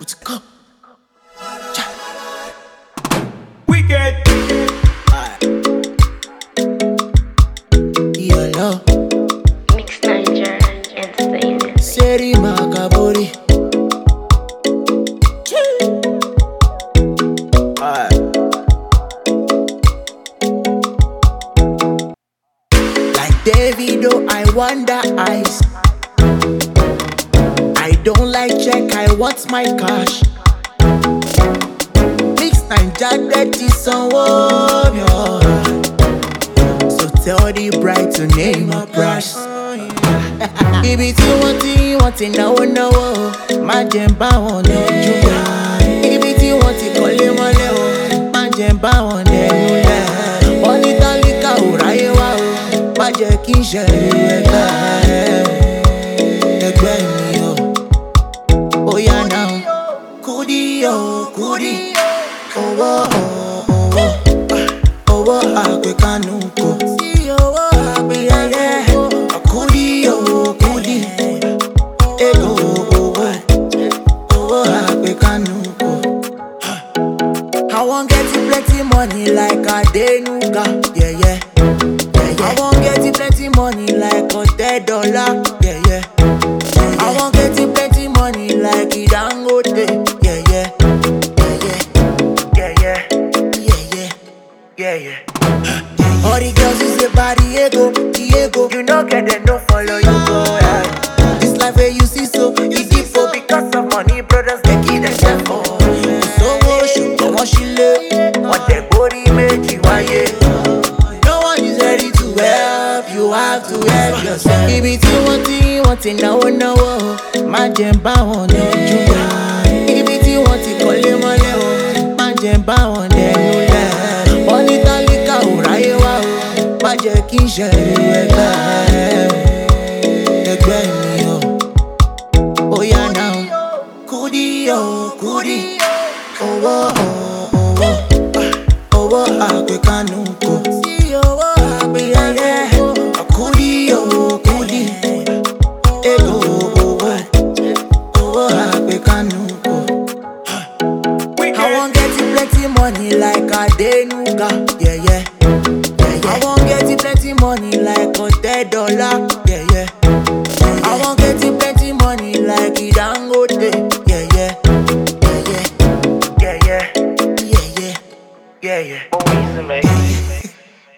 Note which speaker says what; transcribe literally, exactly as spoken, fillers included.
Speaker 1: Let's go.
Speaker 2: Wicked.
Speaker 1: Yellow.
Speaker 3: Mix Niger Entertainment.
Speaker 1: Seri Makabori. Like Davido, I wonder eyes. I don't like check, I want my cash. Mix Niger dirty someone. So tell the bride to name a price. Ibi tí wọ́n ti wọ́n ti náwó náwó má jẹ́ ń bá wọn lójú. Ibi tí wọ́n ti kọ́lé mọ́lẹ̀ o má jẹ́ ń bá wọn lẹ́nu lẹ̀. Wọ́n ní tálíkà ò ráyé wá o má jẹ́ kí n ṣẹlẹ̀ ẹgbẹ́ ẹgbẹ́ mi o. Ó yá náà Kudi o Kudi owó owó owó àpèkánú kò sí owó àpèyẹyẹ. Kudi o Kudi ego owó owó àpèkánú kò. I wan get plenty money like Adenuga, yeah yeah. yeah, yeah. I wan get plenty money like Ote Dollar, yeah yeah. yeah, yeah. I wan get plenty money like Dangote, yeah yeah. Yeah yeah, yeah yeah, yeah yeah, yeah. All the girls is a body ego, Diego. You no get them, no follow you go. Yeah. This life where you see so easy for because of money, brothers they keep themselves for. So what you go on shile, what the body make you why? No one is ready to help, you have to help yourself. Ibi tí wọ́n ti wọ́n ti náwó náwó má jẹ́ ń bá wọn lójú. Ibi tí wọ́n ti kọ́lé mọ́lẹ̀ o má jẹ́ ń bá wọn lẹ́nu lẹ̀. Wọ́n ní tálíkà ò ráyé wá o má jẹ́ kí n ṣẹlẹ̀ ẹgbẹ́ ẹgbẹ́ mi o. Ó yá náà Kudi o Kudi owó owó owó àpèkánú kò sí owó àpèyẹyẹ. Kudi o Kudi ego owó owó àpèkánú kò. I wan get plenty money like Adenuga, yeah yeah. yeah, yeah. I wan get plenty money like Ote Dollar,